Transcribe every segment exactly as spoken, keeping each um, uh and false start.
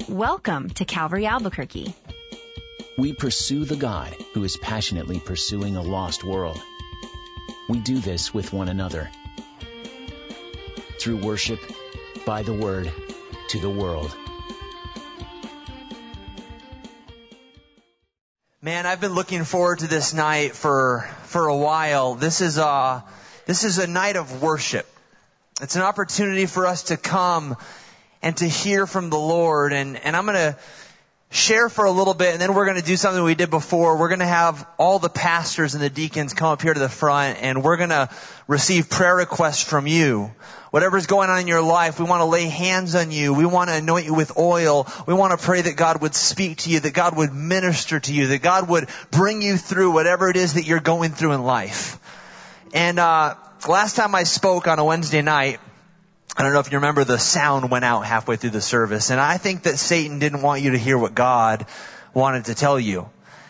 Welcome to Calvary Albuquerque. We pursue the God who is passionately pursuing a lost world. We do this with one another. Through worship, by the word, to the world. Man, I've been looking forward to this night for for a while. This is a, this is a night of worship. It's an opportunity for us to come and to hear from the Lord. And, and I'm going to share for a little bit, and then we're going to do something we did before. We're going to have all the pastors and the deacons come up here to the front, and we're going to receive prayer requests from you. Whatever's going on in your life, we want to lay hands on you. We want to anoint you with oil. We want to pray that God would speak to you, that God would minister to you, that God would bring you through whatever it is that you're going through in life. And uh last time I spoke on a Wednesday night, I don't know if you remember, the sound went out halfway through the service. And I think that Satan didn't want you to hear what God wanted to tell you.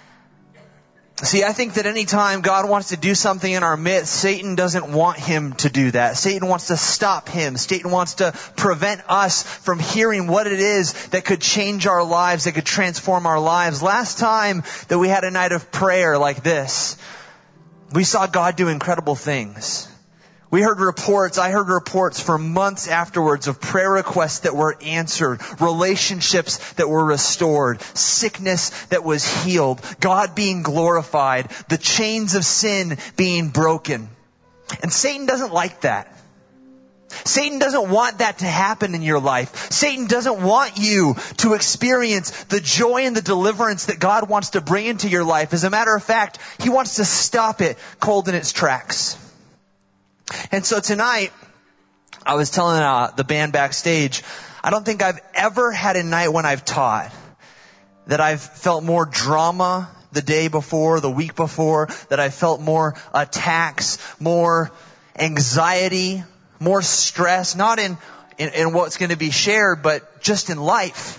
See, I think that anytime God wants to do something in our midst, Satan doesn't want him to do that. Satan wants to stop him. Satan wants to prevent us from hearing what it is that could change our lives, that could transform our lives. Last time that we had a night of prayer like this, we saw God do incredible things. We heard reports, I heard reports for months afterwards of prayer requests that were answered, relationships that were restored, sickness that was healed, God being glorified, the chains of sin being broken. And Satan doesn't like that. Satan doesn't want that to happen in your life. Satan doesn't want you to experience the joy and the deliverance that God wants to bring into your life. As a matter of fact, he wants to stop it cold in its tracks. And so tonight, I was telling uh, the band backstage, I don't think I've ever had a night when I've taught that I've felt more drama the day before, the week before, that I felt more attacks, more anxiety, more stress, not in, in, in what's going to be shared, but just in life.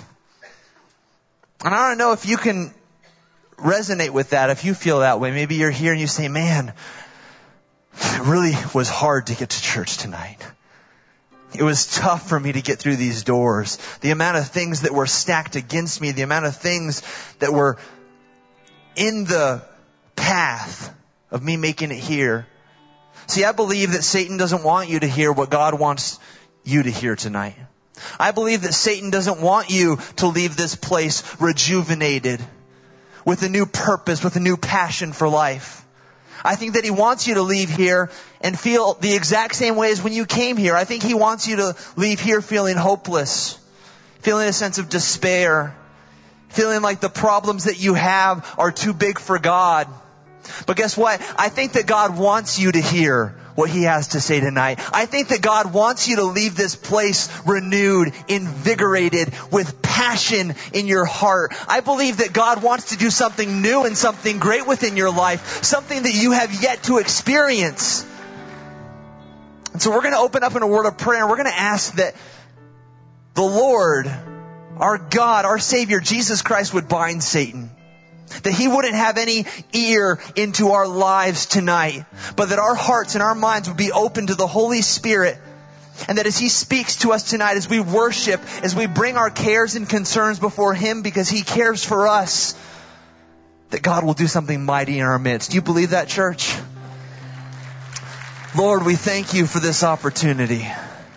And I don't know if you can resonate with that, if you feel that way. Maybe you're here and you say, man, it really was hard to get to church tonight. It was tough for me to get through these doors. The amount of things that were stacked against me, the amount of things that were in the path of me making it here. See, I believe that Satan doesn't want you to hear what God wants you to hear tonight. I believe that Satan doesn't want you to leave this place rejuvenated, with a new purpose, with a new passion for life. I think that he wants you to leave here and feel the exact same way as when you came here. I think he wants you to leave here feeling hopeless, feeling a sense of despair, feeling like the problems that you have are too big for God. But guess what? I think that God wants you to hear what he has to say tonight. I think that God wants you to leave this place renewed, invigorated, with passion in your heart. I believe that God wants to do something new and something great within your life, something that you have yet to experience. And so we're going to open up in a word of prayer, and we're going to ask that the Lord, our God, our Savior, Jesus Christ, would bind Satan. That he wouldn't have any ear into our lives tonight, but that our hearts and our minds would be open to the Holy Spirit. And that as he speaks to us tonight, as we worship, as we bring our cares and concerns before him because he cares for us, that God will do something mighty in our midst. Do you believe that, church? Lord, we thank you for this opportunity.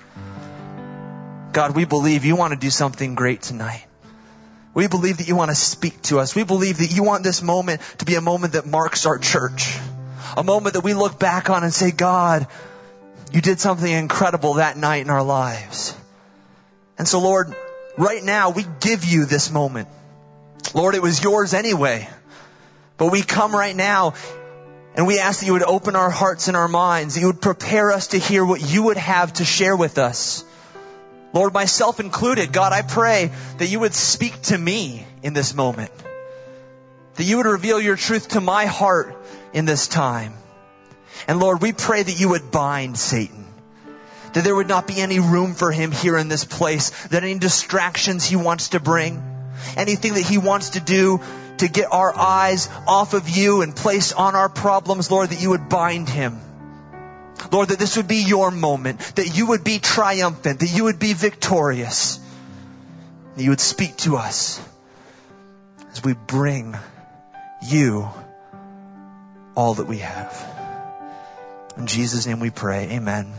God, we believe you want to do something great tonight. We believe that you want to speak to us. We believe that you want this moment to be a moment that marks our church. A moment that we look back on and say, God, you did something incredible that night in our lives. And so, Lord, right now we give you this moment. Lord, it was yours anyway. But we come right now and we ask that you would open our hearts and our minds, that you would prepare us to hear what you would have to share with us. Lord, myself included, God, I pray that you would speak to me in this moment. That you would reveal your truth to my heart in this time. And Lord, we pray that you would bind Satan. That there would not be any room for him here in this place. That any distractions he wants to bring, anything that he wants to do to get our eyes off of you and place on our problems, Lord, that you would bind him. Lord, that this would be your moment, that you would be triumphant, that you would be victorious. that you would speak to us as we bring you all that we have. In Jesus' name we pray. Amen.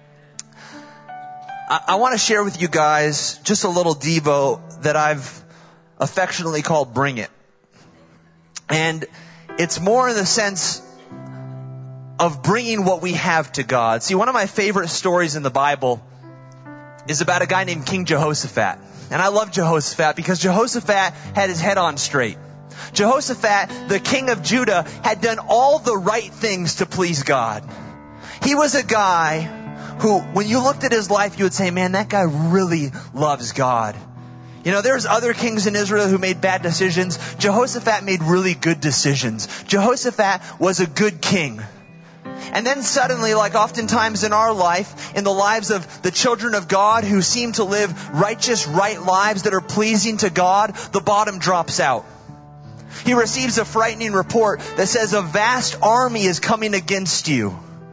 I, I want to share with you guys just a little Devo that I've affectionately called Bring It. And it's more in the sense of bringing what we have to God. See, one of my favorite stories in the Bible is about a guy named King Jehoshaphat. And I love Jehoshaphat because Jehoshaphat had his head on straight. Jehoshaphat, the king of Judah, had done all the right things to please God. He was a guy who, when you looked at his life, you would say, man, that guy really loves God. You know, there's other kings in Israel who made bad decisions. Jehoshaphat made really good decisions. Jehoshaphat was a good king. And then suddenly, like oftentimes in our life, in the lives of the children of God who seem to live righteous, right lives that are pleasing to God, the bottom drops out. He receives a frightening report that says a vast army is coming against you.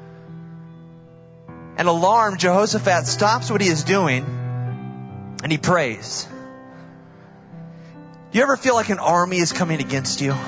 And alarmed, Jehoshaphat stops what he is doing and he prays. Do you ever feel like an army is coming against you?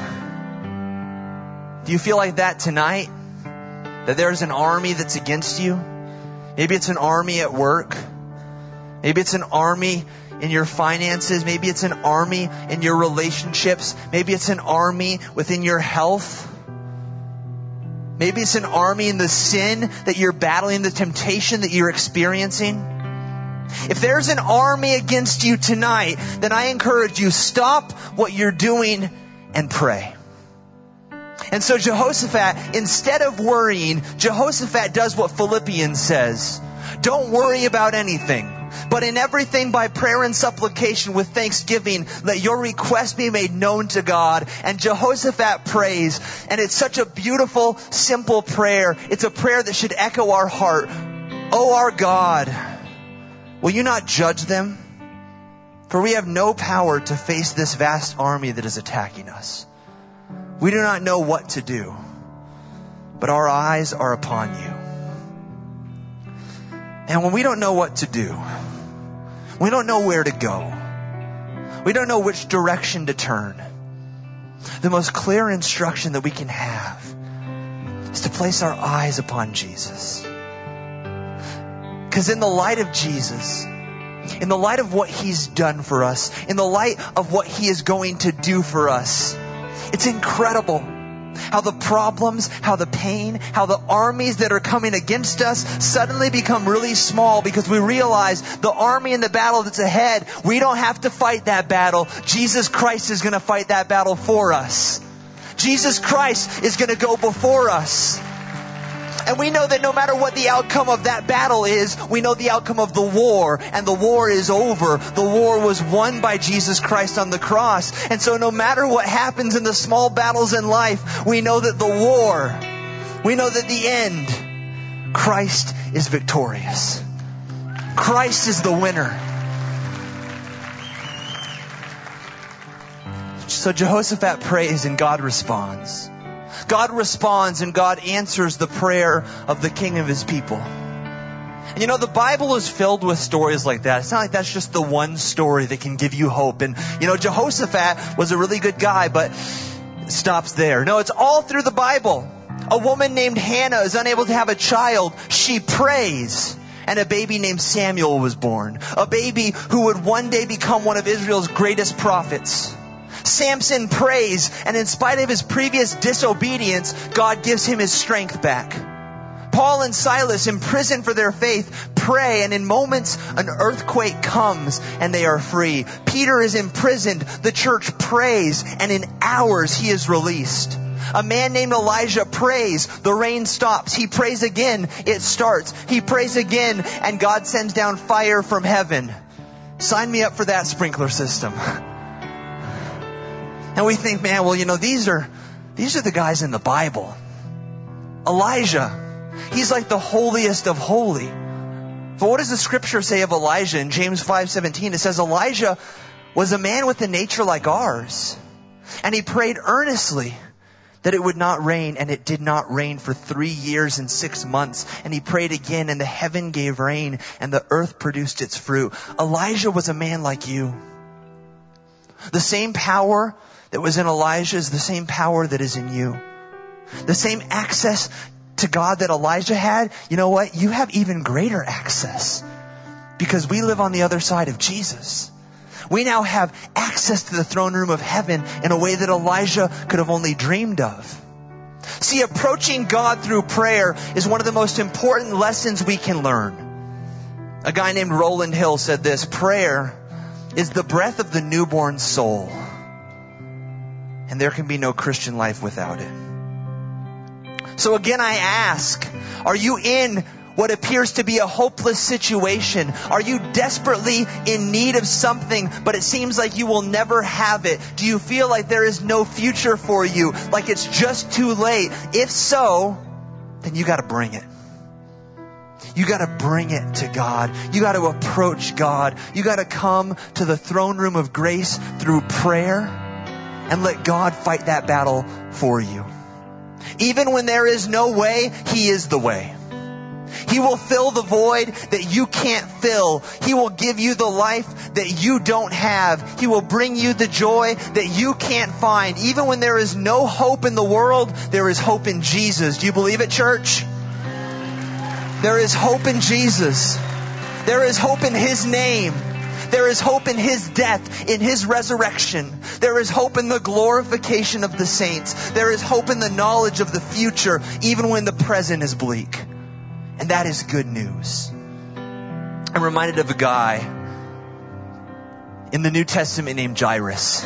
Do you feel like that tonight? That there's an army that's against you? Maybe it's an army at work. Maybe it's an army in your finances. Maybe it's an army in your relationships. Maybe it's an army within your health. Maybe it's an army in the sin that you're battling, the temptation that you're experiencing. If there's an army against you tonight, then I encourage you, stop what you're doing and pray. And so Jehoshaphat, instead of worrying, Jehoshaphat does what Philippians says. Don't worry about anything, but in everything by prayer and supplication with thanksgiving, let your request be made known to God. And Jehoshaphat prays, and it's such a beautiful, simple prayer. It's a prayer that should echo our heart. Oh, our God, will you not judge them? For we have no power to face this vast army that is attacking us. We do not know what to do, but our eyes are upon you. And when we don't know what to do, we don't know where to go, we don't know which direction to turn, the most clear instruction that we can have is to place our eyes upon Jesus. Because in the light of Jesus, in the light of what He's done for us, in the light of what He is going to do for us, it's incredible how the problems, how the pain, how the armies that are coming against us suddenly become really small because we realize the army in the battle that's ahead, we don't have to fight that battle. Jesus Christ is going to fight that battle for us. Jesus Christ is going to go before us. And we know that no matter what the outcome of that battle is, we know the outcome of the war, and the war is over. The war was won by Jesus Christ on the cross. And so no matter what happens in the small battles in life, we know that the war, we know that the end, Christ is victorious. Christ is the winner. So Jehoshaphat prays and God responds. God responds and God answers the prayer of the king of his people. And you know, the Bible is filled with stories like that. It's not like that's just the one story that can give you hope. And you know, Jehoshaphat was a really good guy, but it stops there. No, it's all through the Bible. A woman named Hannah is unable to have a child. She prays, and a baby named Samuel was born. A baby who would one day become one of Israel's greatest prophets. Samson prays, and in spite of his previous disobedience, God gives him his strength back. Paul and Silas, imprisoned for their faith, pray, and in moments an earthquake comes and they are free. Peter is imprisoned, the church prays, and in hours he is released. A man named Elijah prays, the rain stops. He prays again, it starts. He prays again, and God sends down fire from heaven. Sign me up for that sprinkler system. And we think, man, well, you know, these are these are the guys in the Bible. Elijah, he's like the holiest of holy. But what does the scripture say of Elijah? In James five seventeen, it says Elijah was a man with a nature like ours. And he prayed earnestly that it would not rain, and it did not rain for three years and six months. And he prayed again, and the heaven gave rain, and the earth produced its fruit. Elijah was a man like you. The same power that was in Elijah is the same power that is in you. The same access to God that Elijah had, you know what? You have even greater access because we live on the other side of Jesus. We now have access to the throne room of heaven in a way that Elijah could have only dreamed of. See, approaching God through prayer is one of the most important lessons we can learn. A guy named Roland Hill said this: prayer is the breath of the newborn soul, and there can be no Christian life without it. So again, I ask, are you in what appears to be a hopeless situation? Are you desperately in need of something, but it seems like you will never have it? Do you feel like there is no future for you, like it's just too late? If so, then you got to bring it. You got to bring it to God. You got to approach God. You got to come to the throne room of grace through prayer and let God fight that battle for you. Even when there is no way, He is the way. He will fill the void that you can't fill. He will give you the life that you don't have. He will bring you the joy that you can't find. Even when there is no hope in the world, there is hope in Jesus. Do you believe it, church? There is hope in Jesus. There is hope in His name. There is hope in His death, in His resurrection. There is hope in the glorification of the saints. There is hope in the knowledge of the future, even when the present is bleak. And that is good news. I'm reminded of a guy in the New Testament named Jairus.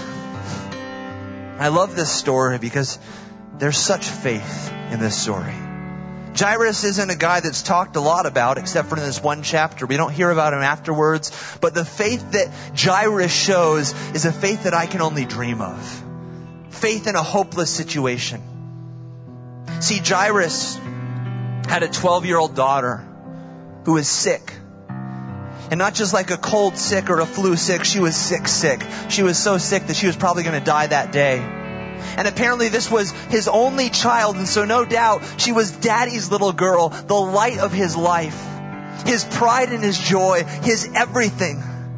I love this story because there's such faith in this story. Jairus isn't a guy that's talked a lot about except for in this one chapter. We don't hear about him afterwards. But the faith that Jairus shows is a faith that I can only dream of. Faith in a hopeless situation. See, Jairus had a twelve-year-old daughter who was sick. And not just like a cold sick or a flu sick. She was sick sick. She was so sick that she was probably going to die that day. And apparently this was his only child. And so no doubt she was daddy's little girl, the light of his life, his pride and his joy, his everything.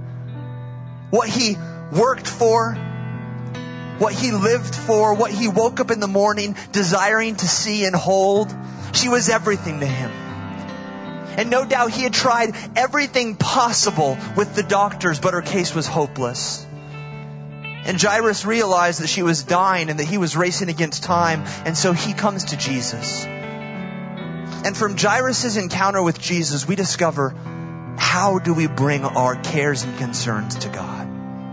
What he worked for, what he lived for, what he woke up in the morning desiring to see and hold. She was everything to him. And no doubt he had tried everything possible with the doctors, but her case was hopeless. And Jairus realized that she was dying and that he was racing against time. And so he comes to Jesus. And from Jairus' encounter with Jesus, we discover, how do we bring our cares and concerns to God?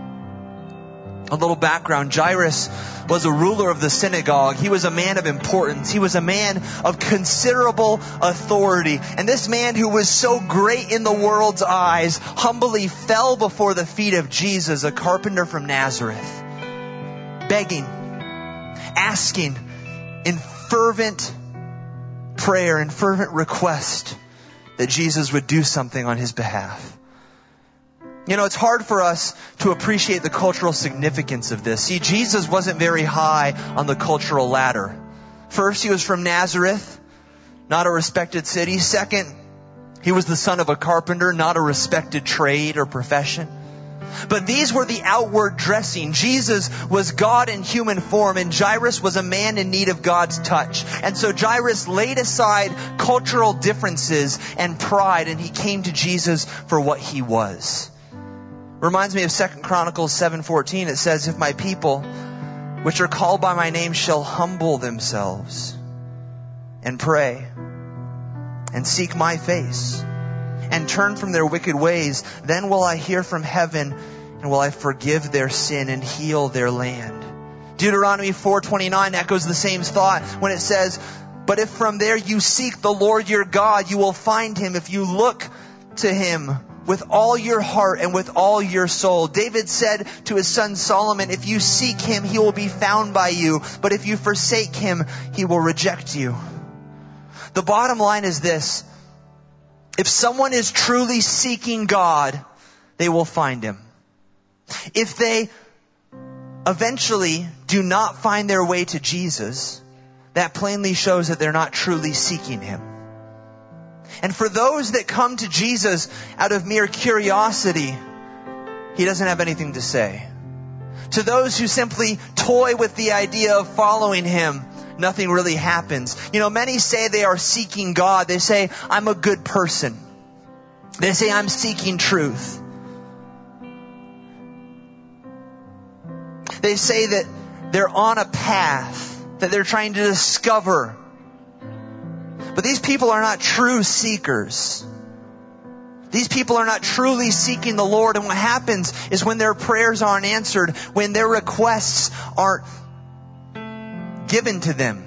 A little background. Jairus was a ruler of the synagogue. He was a man of importance. He was a man of considerable authority. And this man, who was so great in the world's eyes, humbly fell before the feet of Jesus, a carpenter from Nazareth, begging, asking in fervent prayer and fervent request that Jesus would do something on his behalf. You know, it's hard for us to appreciate the cultural significance of this. See, Jesus wasn't very high on the cultural ladder. First, he was from Nazareth, not a respected city. Second, he was the son of a carpenter, not a respected trade or profession. But these were the outward dressing. Jesus was God in human form, and Jairus was a man in need of God's touch. And so Jairus laid aside cultural differences and pride, and he came to Jesus for what he was. Reminds me of Second Chronicles seven fourteen. It says, if my people, which are called by my name, shall humble themselves and pray and seek my face and turn from their wicked ways, then will I hear from heaven and will I forgive their sin and heal their land. Deuteronomy four twenty-nine echoes the same thought when it says, but if from there you seek the Lord your God, you will find him if you look to him with all your heart and with all your soul. David said to his son Solomon, if you seek him, he will be found by you. But if you forsake him, he will reject you. The bottom line is this. If someone is truly seeking God, they will find him. If they eventually do not find their way to Jesus, that plainly shows that they're not truly seeking him. And for those that come to Jesus out of mere curiosity, he doesn't have anything to say. To those who simply toy with the idea of following him, nothing really happens. You know, many say they are seeking God. They say, I'm a good person. They say, I'm seeking truth. They say that they're on a path, that they're trying to discover. But these people are not true seekers. These people are not truly seeking the Lord. And what happens is when their prayers aren't answered, when their requests aren't given to them,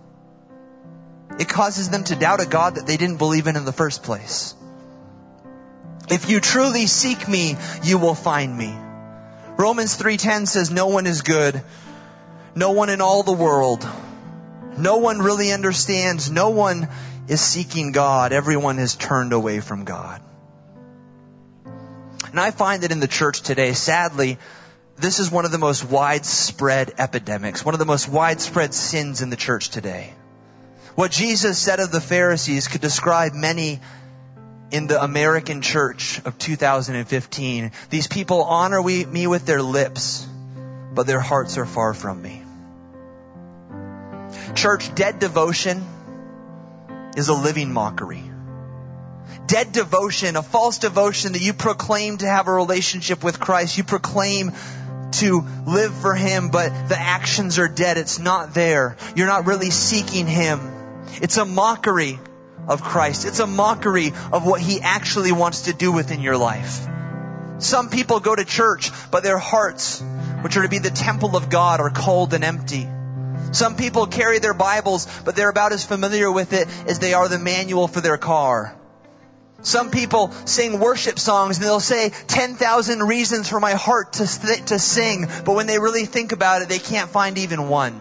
it causes them to doubt a God that they didn't believe in in the first place. If you truly seek me, you will find me. Romans three ten says, no one is good. No one in all the world. No one really understands. No one is seeking God. Everyone has turned away from God. And I find that in the church today, sadly, this is one of the most widespread epidemics, one of the most widespread sins in the church today. What Jesus said of the Pharisees could describe many in the American church of two thousand fifteen. These people honor me with their lips, but their hearts are far from me. Church, dead devotion is a living mockery. Dead devotion, a false devotion that you proclaim to have a relationship with Christ. You proclaim to live for him, but the actions are dead. It's not there. You're not really seeking him. It's a mockery of Christ. It's a mockery of what he actually wants to do within your life. Some people go to church, but their hearts, which are to be the temple of God, are cold and empty. Some people carry their Bibles, but they're about as familiar with it as they are the manual for their car. Some people sing worship songs and they'll say ten thousand reasons for my heart to th- to sing, but when they really think about it, they can't find even one.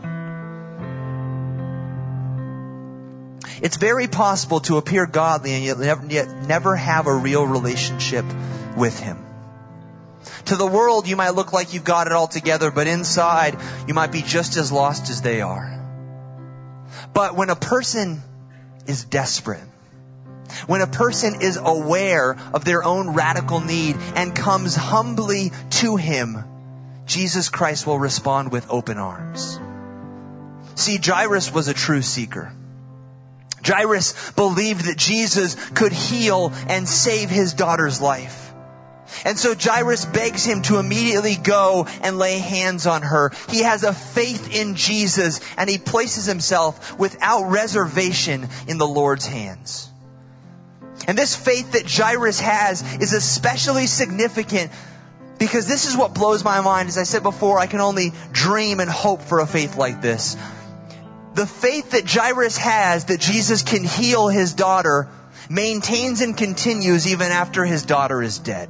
It's very possible to appear godly and yet never, yet never have a real relationship with him. To the world, you might look like you've got it all together, but inside, you might be just as lost as they are. But when a person is desperate, when a person is aware of their own radical need and comes humbly to him, Jesus Christ will respond with open arms. See, Jairus was a true seeker. Jairus believed that Jesus could heal and save his daughter's life. And so Jairus begs him to immediately go and lay hands on her. He has a faith in Jesus and he places himself without reservation in the Lord's hands. And this faith that Jairus has is especially significant because this is what blows my mind. As I said before, I can only dream and hope for a faith like this. The faith that Jairus has that Jesus can heal his daughter maintains and continues even after his daughter is dead.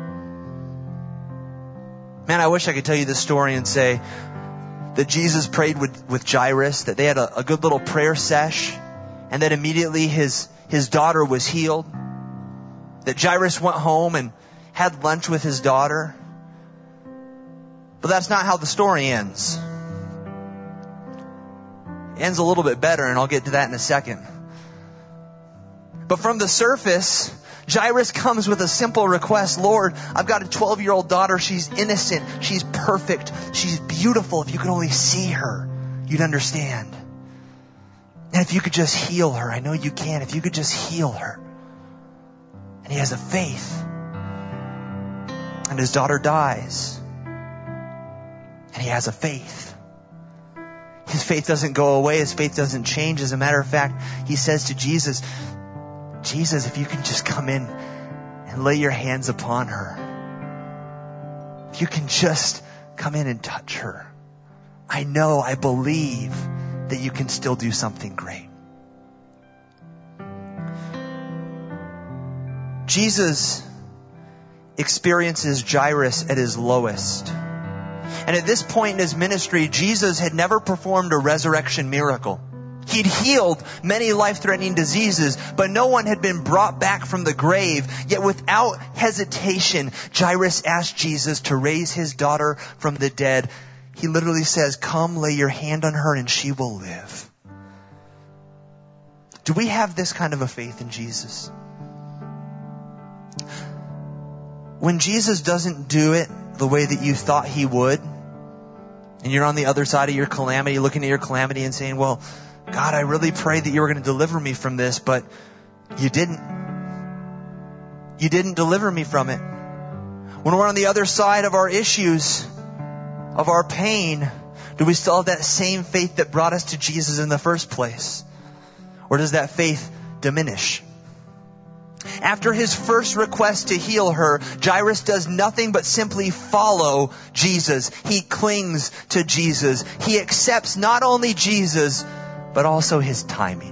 Man, I wish I could tell you this story and say that Jesus prayed with, with Jairus, that they had a, a good little prayer sesh, and that immediately his, his daughter was healed. That Jairus went home and had lunch with his daughter. But that's not how the story ends. It ends a little bit better, and I'll get to that in a second. But from the surface, Jairus comes with a simple request. Lord, I've got a twelve-year-old daughter. She's innocent. She's perfect. She's beautiful. If you could only see her, you'd understand. And if you could just heal her, I know you can. If you could just heal her. And he has a faith. And his daughter dies. And he has a faith. His faith doesn't go away. His faith doesn't change. As a matter of fact, he says to Jesus, Jesus, if you can just come in and lay your hands upon her. If you can just come in and touch her. I know, I believe that you can still do something great. Jesus experiences Jairus at his lowest. And at this point in his ministry, Jesus had never performed a resurrection miracle. He'd healed many life-threatening diseases, but no one had been brought back from the grave. Yet without hesitation, Jairus asked Jesus to raise his daughter from the dead. He literally says, come lay your hand on her and she will live. Do we have this kind of a faith in Jesus? When Jesus doesn't do it the way that you thought he would, And you're on the other side of your calamity, looking at your calamity and saying, well, God, I really prayed that you were going to deliver me from this, but you didn't. You didn't deliver me from it. When we're on the other side of our issues, of our pain, do we still have that same faith that brought us to Jesus in the first place? Or does that faith diminish? After his first request to heal her, Jairus does nothing but simply follow Jesus. He clings to Jesus. He accepts not only Jesus, but also his timing.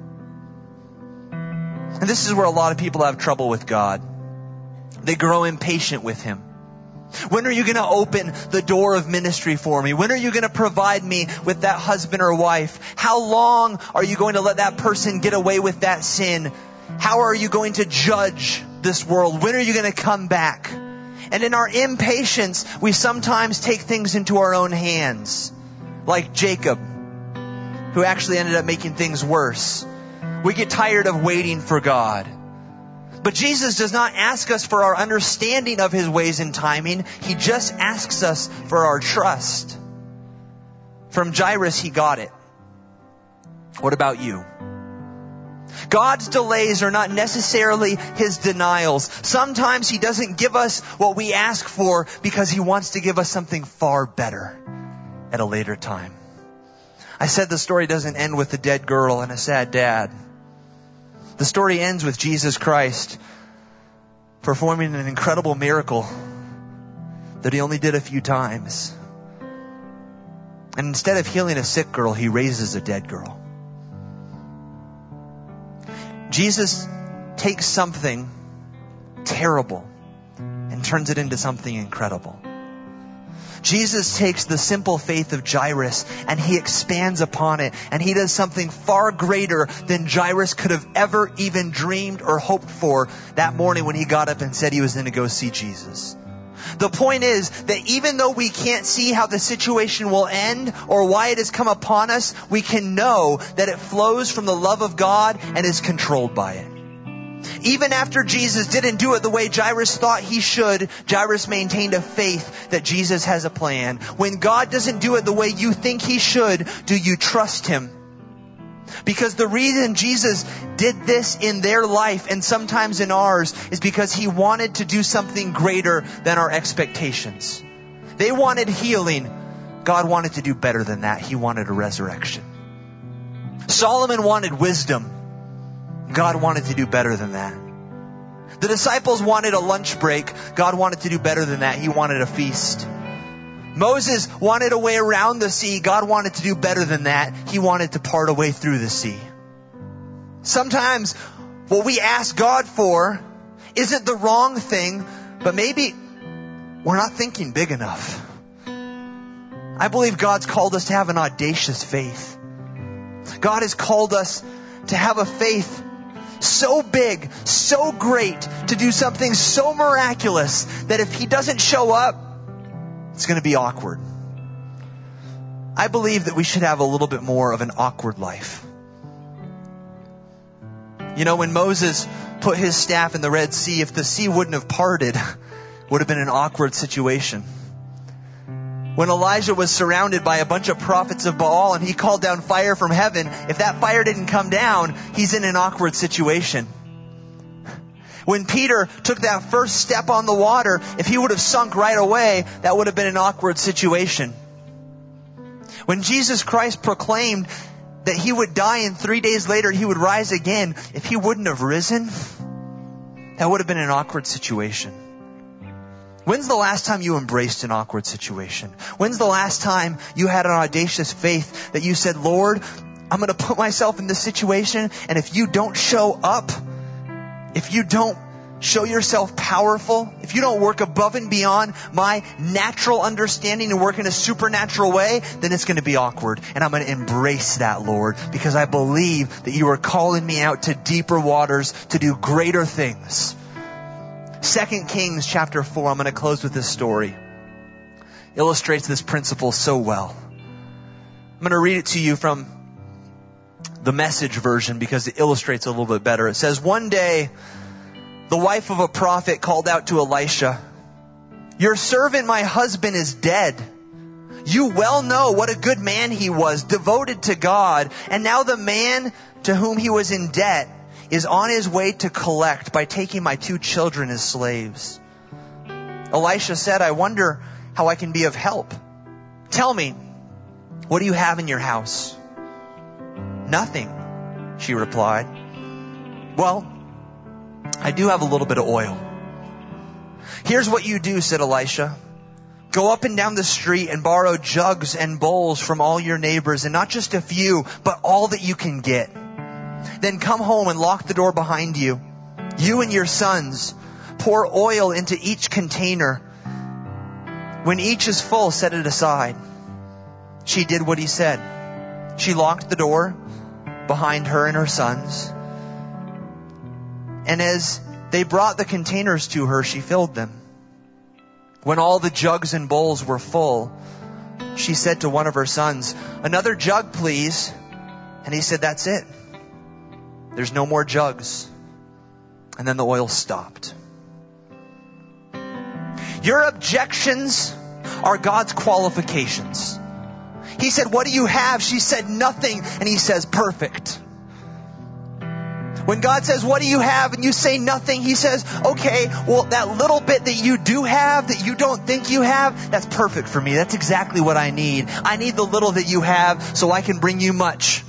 And this is where a lot of people have trouble with God. They grow impatient with him. When are you going to open the door of ministry for me? When are you going to provide me with that husband or wife? How long are you going to let that person get away with that sin? How are you going to judge this world? When are you going to come back? And in our impatience, we sometimes take things into our own hands. Like Jacob, who actually ended up making things worse. We get tired of waiting for God. But Jesus does not ask us for our understanding of his ways and timing. He just asks us for our trust. From Jairus, he got it. What about you? God's delays are not necessarily his denials. Sometimes he doesn't give us what we ask for because he wants to give us something far better at a later time. I said the story doesn't end with a dead girl and a sad dad. The story ends with Jesus Christ performing an incredible miracle that he only did a few times. And instead of healing a sick girl, he raises a dead girl. Jesus takes something terrible and turns it into something incredible. Jesus takes the simple faith of Jairus and he expands upon it, and he does something far greater than Jairus could have ever even dreamed or hoped for that morning when he got up and said he was going to go see Jesus. The point is that even though we can't see how the situation will end or why it has come upon us, we can know that it flows from the love of God and is controlled by it. Even after Jesus didn't do it the way Jairus thought he should, Jairus maintained a faith that Jesus has a plan. When God doesn't do it the way you think he should, do you trust him? Because the reason Jesus did this in their life and sometimes in ours is because he wanted to do something greater than our expectations. They wanted healing. God wanted to do better than that. He wanted a resurrection. Solomon wanted wisdom. God wanted to do better than that. The disciples wanted a lunch break. God wanted to do better than that. He wanted a feast. Moses wanted a way around the sea. God wanted to do better than that. He wanted to part a way through the sea. Sometimes what we ask God for isn't the wrong thing, but maybe we're not thinking big enough. I believe God's called us to have an audacious faith. God has called us to have a faith so big, so great, to do something so miraculous that if he doesn't show up, it's going to be awkward. I believe that we should have a little bit more of an awkward life. You know, when Moses put his staff in the Red Sea, if the sea wouldn't have parted, it would have been an awkward situation. When Elijah was surrounded by a bunch of prophets of Baal and he called down fire from heaven, if that fire didn't come down, he's in an awkward situation. When Peter took that first step on the water, if he would have sunk right away, that would have been an awkward situation. When Jesus Christ proclaimed that he would die and three days later he would rise again, if he wouldn't have risen, that would have been an awkward situation. When's the last time you embraced an awkward situation? When's the last time you had an audacious faith that you said, Lord, I'm going to put myself in this situation, and if you don't show up, if you don't show yourself powerful, if you don't work above and beyond my natural understanding and work in a supernatural way, then it's going to be awkward. And I'm going to embrace that, Lord, because I believe that you are calling me out to deeper waters to do greater things. Second Kings chapter four, I'm going to close with this story. Illustrates this principle so well. I'm going to read it to you from the Message version because it illustrates a little bit better. It says, one day, the wife of a prophet called out to Elisha, your servant, my husband, is dead. You well know what a good man he was, devoted to God. And now the man to whom he was in debt is on his way to collect by taking my two children as slaves." Elisha said, "I wonder how I can be of help. Tell me, what do you have in your house?" "Nothing," she replied. "Well, I do have a little bit of oil." "Here's what you do," said Elisha. "Go up and down the street and borrow jugs and bowls from all your neighbors, and not just a few, but all that you can get. Then come home and lock the door behind you. You and your sons pour oil into each container. When each is full, set it aside." She did what he said. She locked the door behind her and her sons. And as they brought the containers to her, she filled them. When all the jugs and bowls were full, she said to one of her sons, "Another jug, please." And he said, "That's it. There's no more jugs." And then the oil stopped. Your objections are God's qualifications. He said, "What do you have?" She said, "Nothing." And he says, "Perfect." When God says, "What do you have?" and you say nothing, he says, "Okay, well, that little bit that you do have, that you don't think you have, that's perfect for me. That's exactly what I need. I need the little that you have so I can bring you much.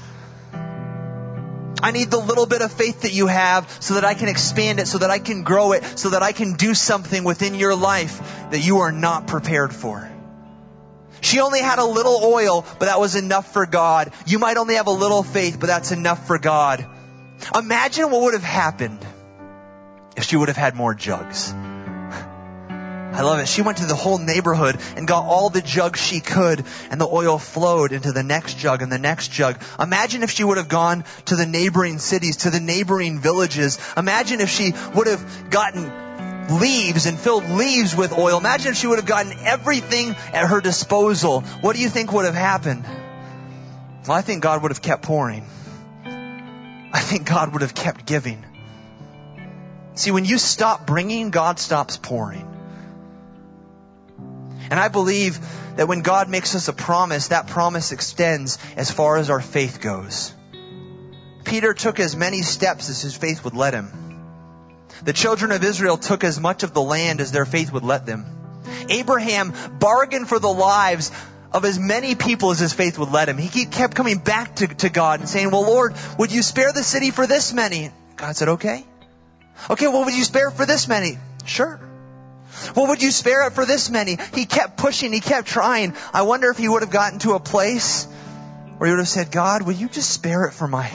I need the little bit of faith that you have so that I can expand it, so that I can grow it, so that I can do something within your life that you are not prepared for." She only had a little oil, but that was enough for God. You might only have a little faith, but that's enough for God. Imagine what would have happened if she would have had more jugs. I love it. She went to the whole neighborhood and got all the jugs she could, and the oil flowed into the next jug and the next jug. Imagine if she would have gone to the neighboring cities, to the neighboring villages. Imagine if she would have gotten leaves and filled leaves with oil. Imagine if she would have gotten everything at her disposal. What do you think would have happened? Well, I think God would have kept pouring. I think God would have kept giving. See, when you stop bringing, God stops pouring. And I believe that when God makes us a promise, that promise extends as far as our faith goes. Peter took as many steps as his faith would let him. The children of Israel took as much of the land as their faith would let them. Abraham bargained for the lives of as many people as his faith would let him. He kept coming back to, to God and saying, "Well, Lord, would you spare the city for this many?" God said, "Okay." "Okay, well, would you spare it for this many?" "Sure." "Well, would you spare it for this many?" He kept pushing. He kept trying. I wonder if he would have gotten to a place where he would have said, "God, will you just spare it for my,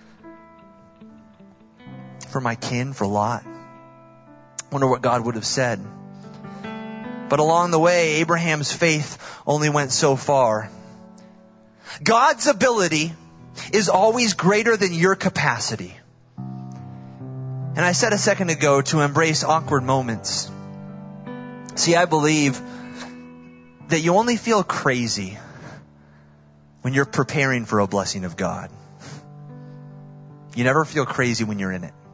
for my kin, for Lot?" I wonder what God would have said. But along the way, Abraham's faith only went so far. God's ability is always greater than your capacity. And I said a second ago to embrace awkward moments. See, I believe that you only feel crazy when you're preparing for a blessing of God. You never feel crazy when you're in it.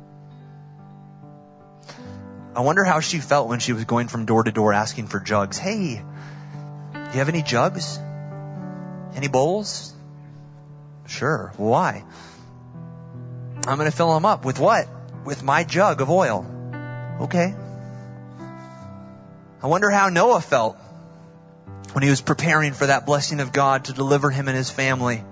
I wonder how she felt when she was going from door to door asking for jugs. "Hey, do you have any jugs? Any bowls?" "Sure." "Why?" "I'm going to fill them up." "With what?" "With my jug of oil." "Okay." I wonder how Noah felt when he was preparing for that blessing of God to deliver him and his family.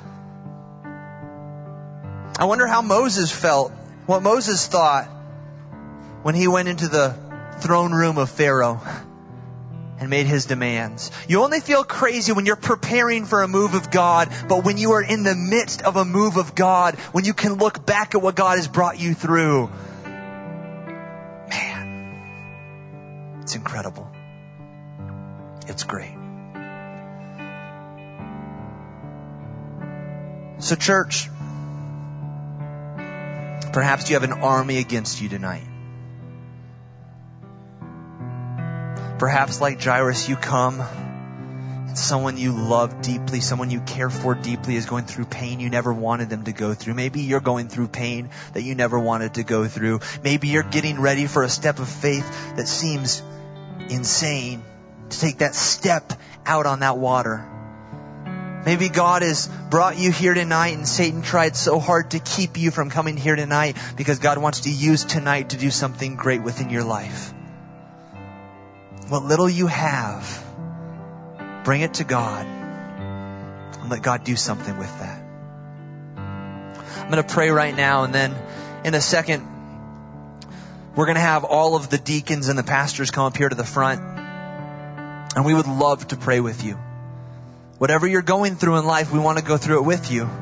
I wonder how Moses felt, what Moses thought when he went into the throne room of Pharaoh and made his demands. You only feel crazy when you're preparing for a move of God, but when you are in the midst of a move of God, when you can look back at what God has brought you through, man, it's incredible. It's great. So church, perhaps you have an army against you tonight. Perhaps like Jairus, you come and someone you love deeply, someone you care for deeply is going through pain you never wanted them to go through. Maybe you're going through pain that you never wanted to go through. Maybe you're getting ready for a step of faith that seems insane. To take that step out on that water. Maybe God has brought you here tonight and Satan tried so hard to keep you from coming here tonight because God wants to use tonight to do something great within your life. What little you have, bring it to God and let God do something with that. I'm going to pray right now, and then in a second, we're going to have all of the deacons and the pastors come up here to the front, and we would love to pray with you. Whatever you're going through in life, we want to go through it with you.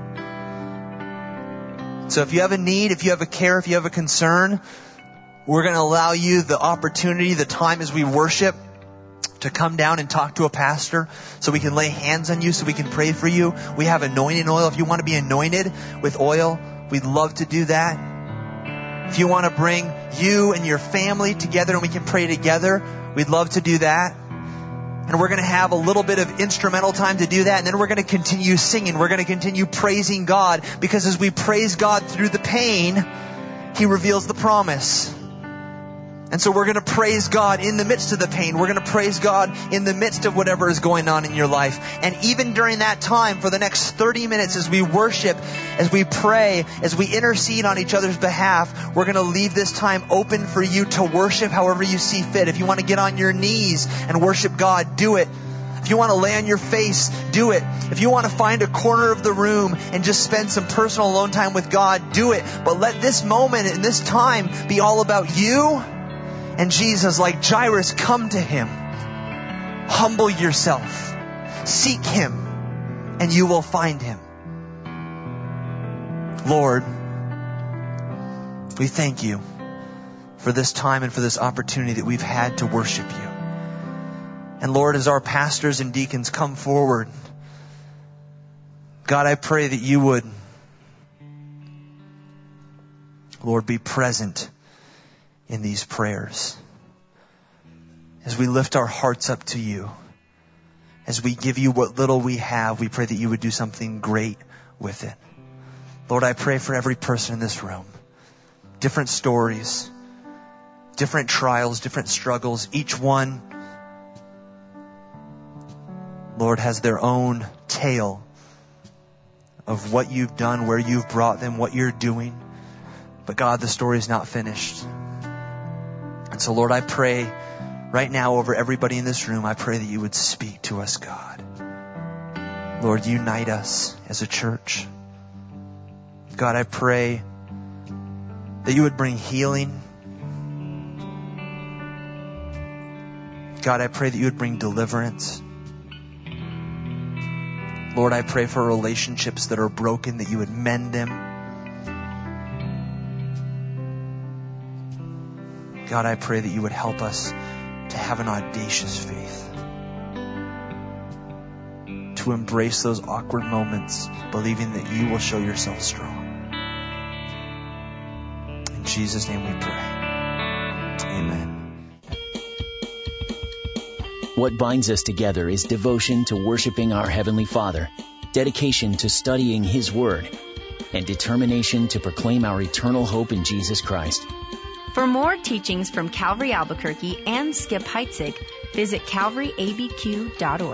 So if you have a need, if you have a care, if you have a concern, we're going to allow you the opportunity, the time as we worship, to come down and talk to a pastor so we can lay hands on you, so we can pray for you. We have anointing oil. If you want to be anointed with oil, we'd love to do that. If you want to bring you and your family together and we can pray together, we'd love to do that. And we're going to have a little bit of instrumental time to do that. And then we're going to continue singing. We're going to continue praising God, because as we praise God through the pain, He reveals the promise. And so we're going to praise God in the midst of the pain. We're going to praise God in the midst of whatever is going on in your life. And even during that time, for the next thirty minutes, as we worship, as we pray, as we intercede on each other's behalf, we're going to leave this time open for you to worship however you see fit. If you want to get on your knees and worship God, do it. If you want to lay on your face, do it. If you want to find a corner of the room and just spend some personal alone time with God, do it. But let this moment and this time be all about you and Jesus. Like Jairus, come to Him. Humble yourself. Seek Him, and you will find Him. Lord, we thank You for this time and for this opportunity that we've had to worship You. And Lord, as our pastors and deacons come forward, God, I pray that You would, Lord, be present in these prayers. As we lift our hearts up to You, as we give You what little we have, we pray that You would do something great with it. Lord, I pray for every person in this room. Different stories, different trials, different struggles. Each one, Lord, has their own tale of what You've done, where You've brought them, what You're doing. But God, the story is not finished. And so, Lord, I pray right now over everybody in this room, I pray that You would speak to us, God. Lord, unite us as a church. God, I pray that You would bring healing. God, I pray that You would bring deliverance. Lord, I pray for relationships that are broken, that You would mend them. God, I pray that You would help us to have an audacious faith, to embrace those awkward moments, believing that You will show Yourself strong. In Jesus' name we pray. Amen. What binds us together is devotion to worshiping our Heavenly Father, dedication to studying His Word, and determination to proclaim our eternal hope in Jesus Christ. For more teachings from Calvary Albuquerque and Skip Heitzig, visit calvary a b q dot org.